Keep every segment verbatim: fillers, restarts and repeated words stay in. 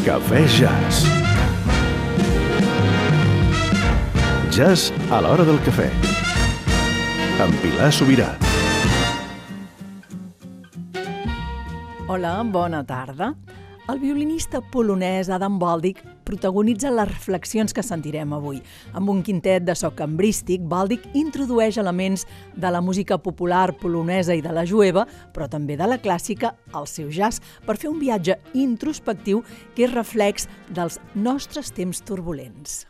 Cafè Jazz. Jazz a l'hora del cafè. Amb Pilar Sobirà. Hola, bona tarda. El violinista polonès Adam Baldic protagonitza les reflexions que sentirem avui. Amb un quintet de so cambrístic, Baldic introdueix elements de la música popular polonesa i de la jueva, però també de la clàssica, al seu jazz, per fer un viatge introspectiu que és reflex dels nostres temps turbulents.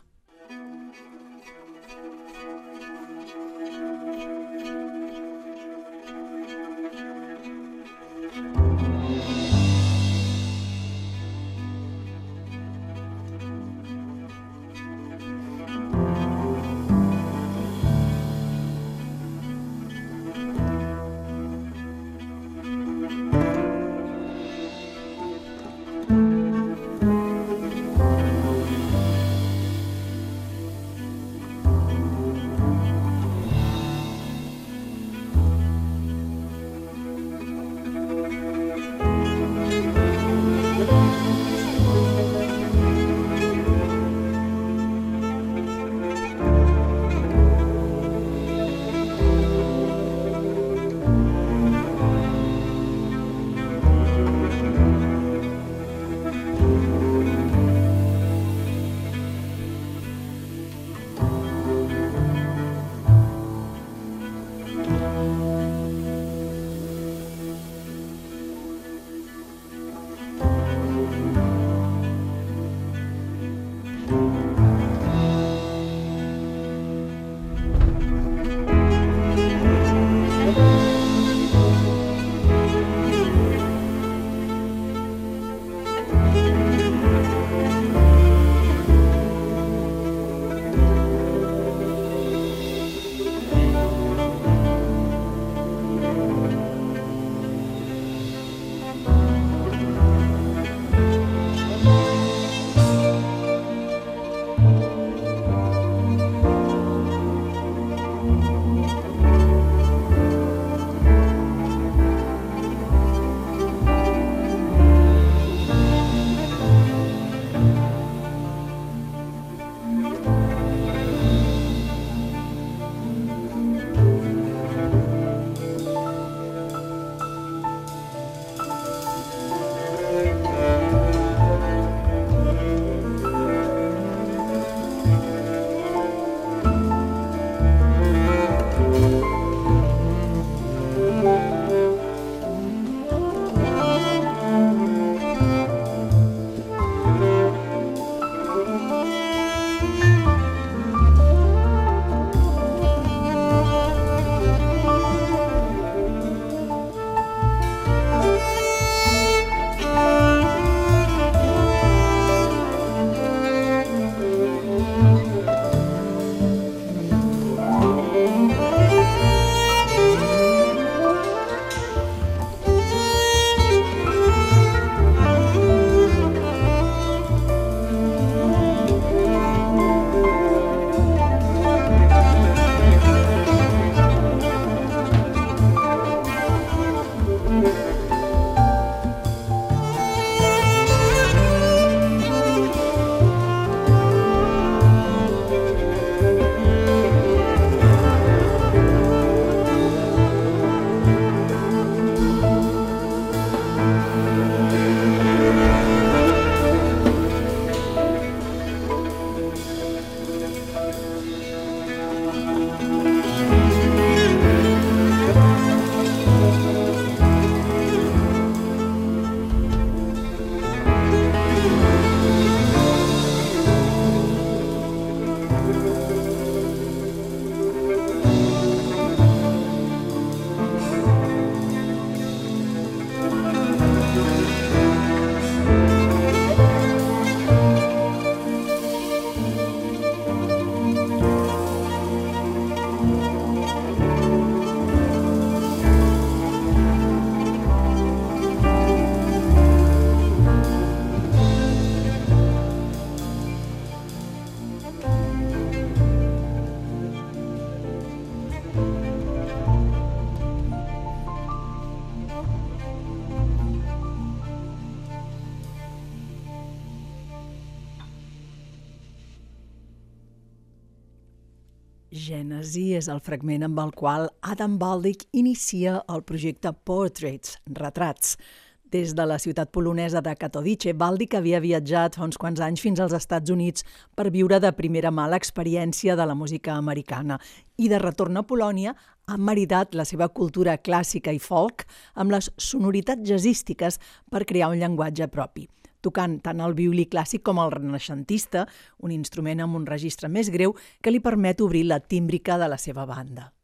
Gènesi és el fragment amb el qual Adam Baldic inicia el projecte Portraits, Retrats. Des de la ciutat polonesa de Katowice, Baldic havia viatjat fa uns quants anys fins als Estats Units per viure de primera mà l'experiència de la música americana i de retorn a Polònia ha maridat la seva cultura clàssica i folk amb les sonoritats jazzístiques per crear un llenguatge propi, tocant tant el violí clàssic com el renaixentista, un instrument amb un registre més greu que li permet obrir la tímbrica de la seva banda.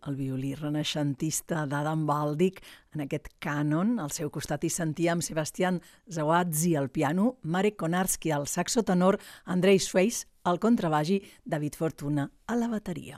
el violí renaixentista d'Adam Baldig. En aquest cànon, al seu costat hi sentíem Sebastian Zawadzki al piano, Marek Konarski al saxo tenor, Andrei Schweiss al contrabaix i David Fortuna a la bateria.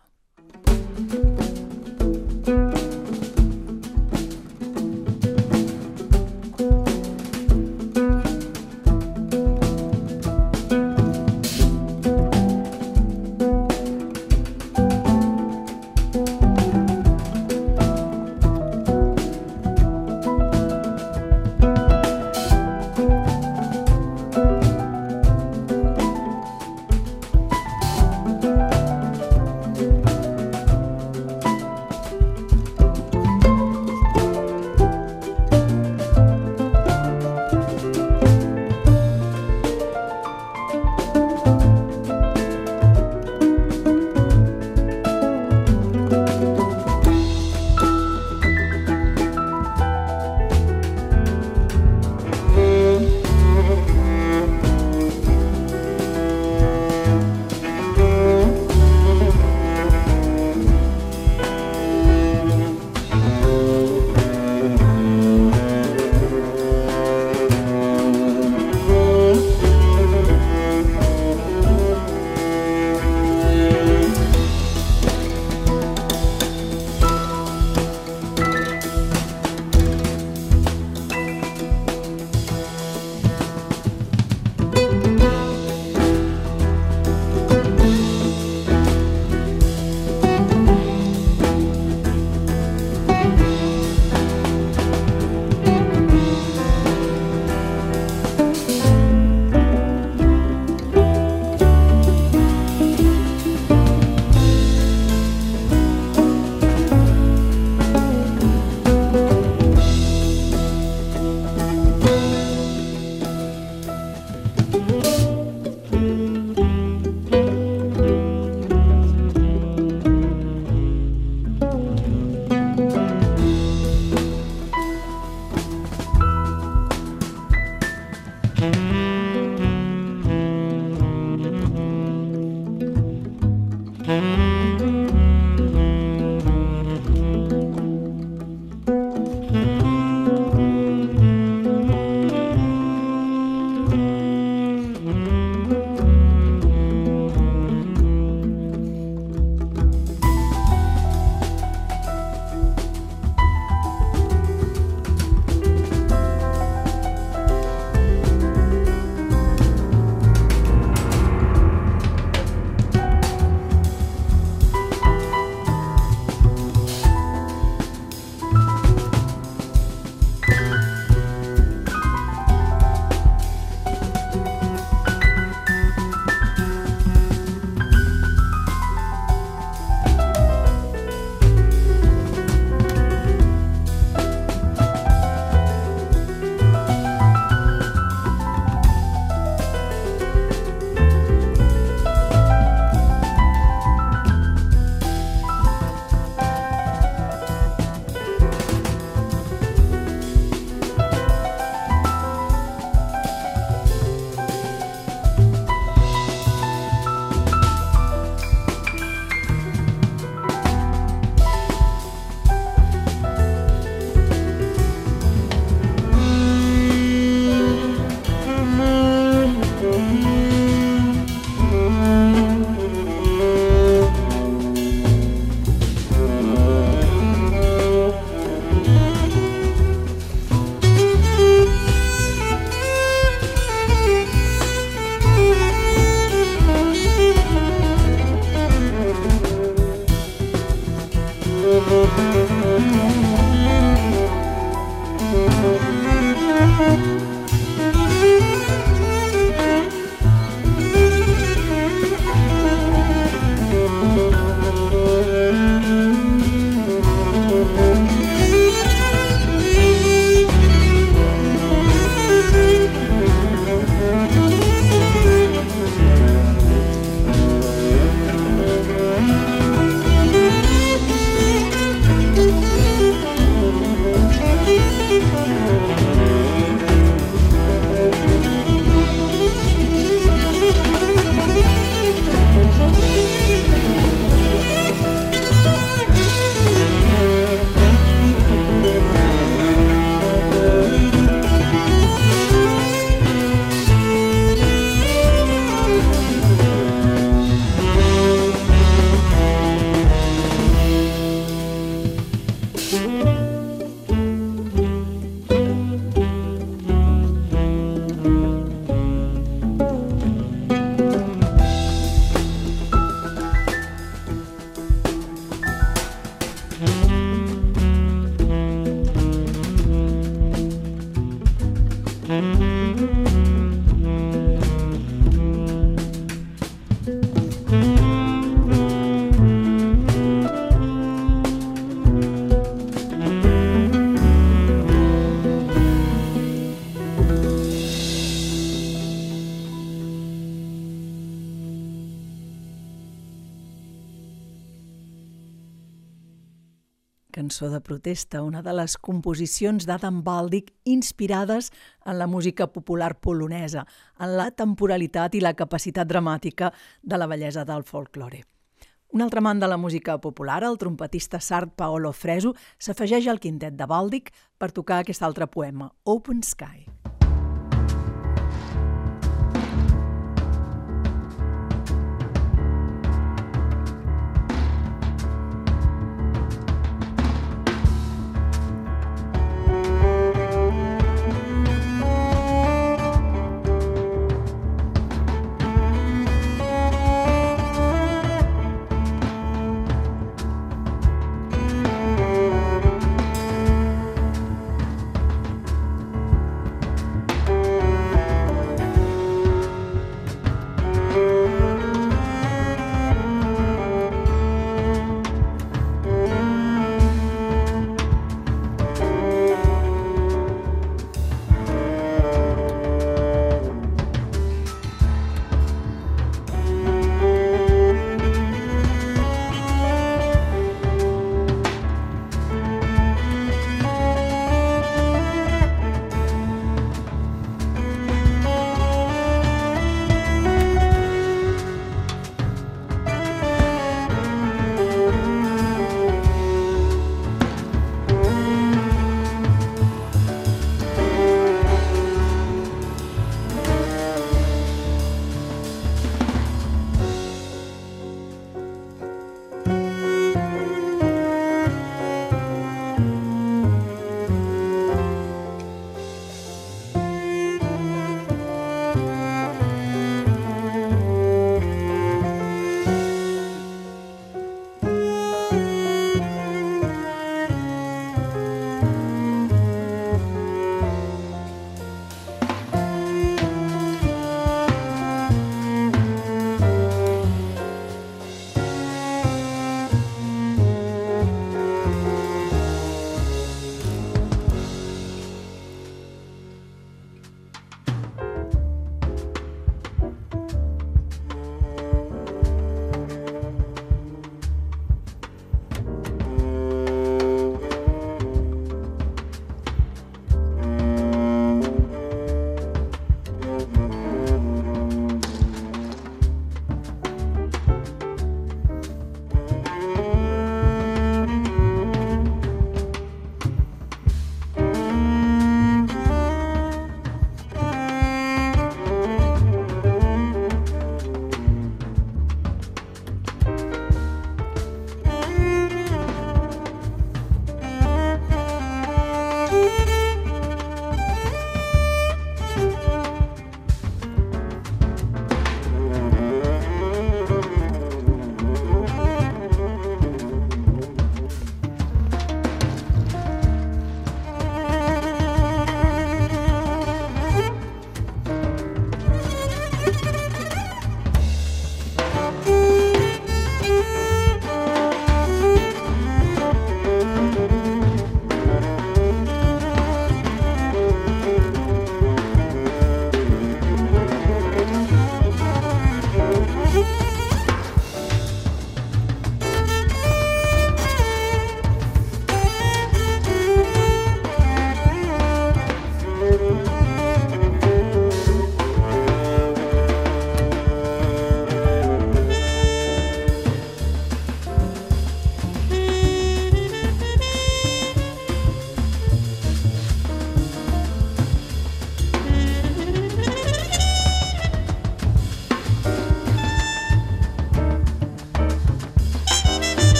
Cançó de protesta, una de les composicions d'Adam Baldic inspirades en la música popular polonesa, en la temporalitat i la capacitat dramàtica de la bellesa del folklore. Un altre amant de la música popular, el trompetista sard Paolo Fresu, s'afegeix al quintet de Baldic per tocar aquest altre poema, Open Sky.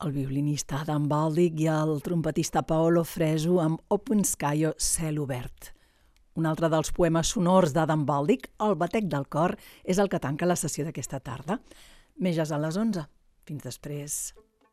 el violinista Adam Baldic i el trompetista Paolo Fresu amb Open Sky o Cel obert. Un altre dels poemes sonors d'Adam Baldic, El batec del cor, és el que tanca la sessió d'aquesta tarda. Més jazz a les onze. Fins després.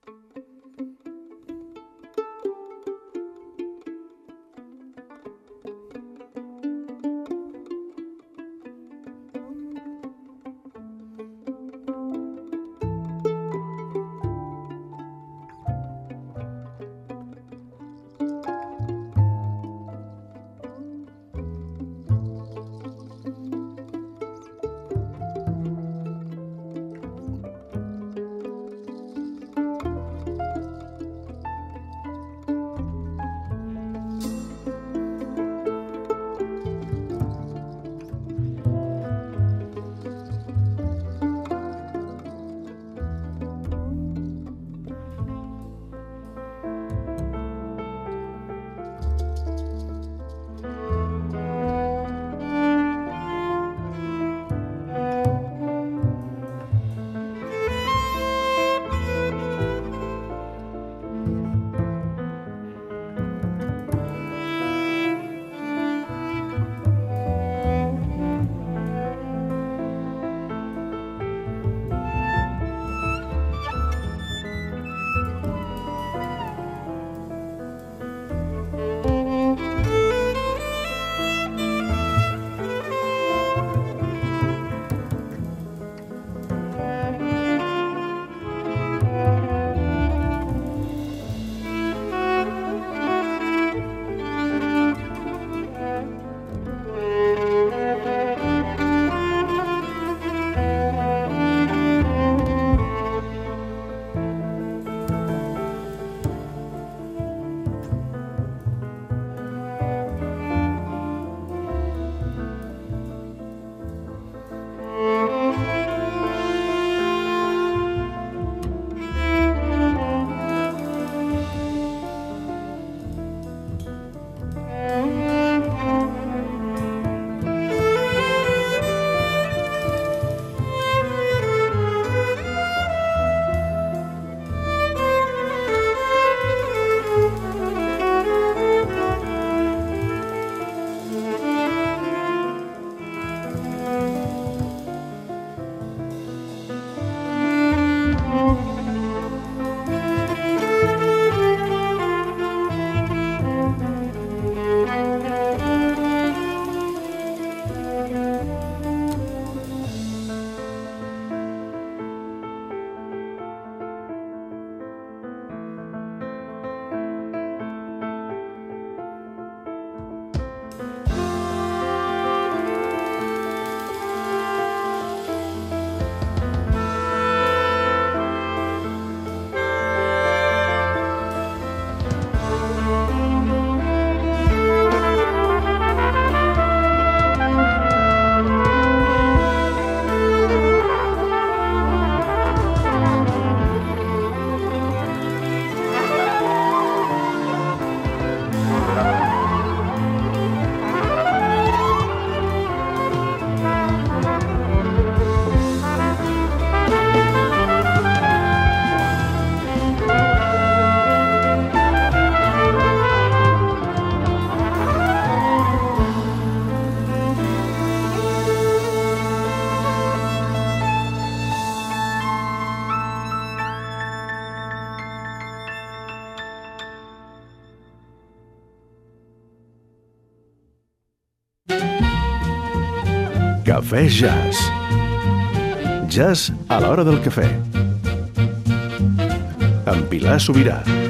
Cafè Jazz. Jazz a l'hora del cafè. Amb Pilar Sobirà.